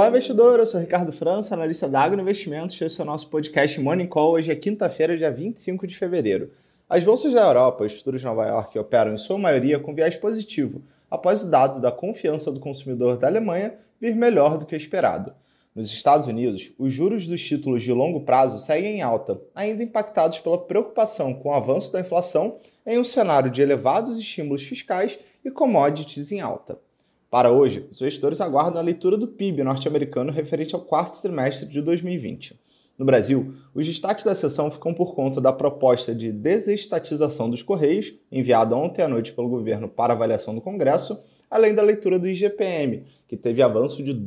Olá, investidor! Eu sou Ricardo França, analista da Agro Investimentos. Esse é o nosso podcast Morning Call. Hoje é quinta-feira, dia 25 de fevereiro. As bolsas da Europa e os futuros de Nova York operam em sua maioria com viés positivo, após os dados da confiança do consumidor da Alemanha vir melhor do que esperado. Nos Estados Unidos, os juros dos títulos de longo prazo seguem em alta, ainda impactados pela preocupação com o avanço da inflação em um cenário de elevados estímulos fiscais e commodities em alta. Para hoje, os investidores aguardam a leitura do PIB norte-americano referente ao quarto trimestre de 2020. No Brasil, os destaques da sessão ficam por conta da proposta de desestatização dos Correios, enviada ontem à noite pelo governo para avaliação do Congresso, além da leitura do IGPM, que teve avanço de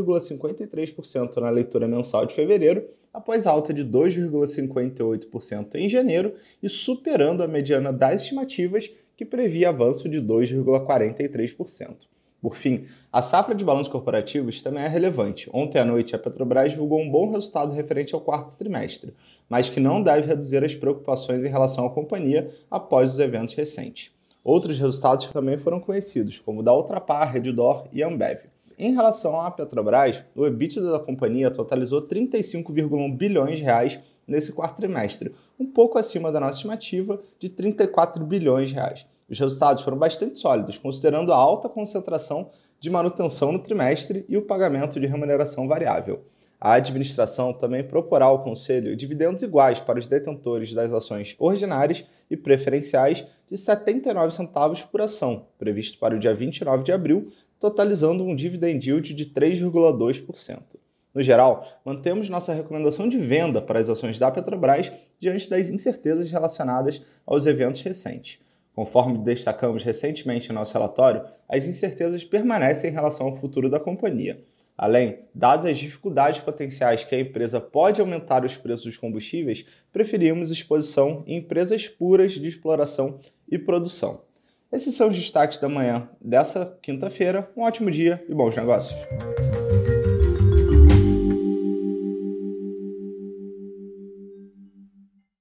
2,53% na leitura mensal de fevereiro, após alta de 2,58% em janeiro e superando a mediana das estimativas, que previa avanço de 2,43%. Por fim, a safra de balanços corporativos também é relevante. Ontem à noite, a Petrobras divulgou um bom resultado referente ao quarto trimestre, mas que não deve reduzir as preocupações em relação à companhia após os eventos recentes. Outros resultados também foram conhecidos, como o da Ultrapar, Redditor e Ambev. Em relação à Petrobras, o EBITDA da companhia totalizou 35,1 bilhões de reais nesse quarto trimestre, um pouco acima da nossa estimativa de 34 bilhões de reais. Os resultados foram bastante sólidos, considerando a alta concentração de manutenção no trimestre e o pagamento de remuneração variável. A administração também proporá ao Conselho dividendos iguais para os detentores das ações ordinárias e preferenciais de 79 centavos por ação, previsto para o dia 29 de abril, totalizando um dividend yield de 3,2%. No geral, mantemos nossa recomendação de venda para as ações da Petrobras diante das incertezas relacionadas aos eventos recentes. Conforme destacamos recentemente em nosso relatório, as incertezas permanecem em relação ao futuro da companhia. Além, dadas as dificuldades potenciais que a empresa pode aumentar os preços dos combustíveis, preferimos exposição em empresas puras de exploração e produção. Esses são os destaques da manhã dessa quinta-feira. Um ótimo dia e bons negócios!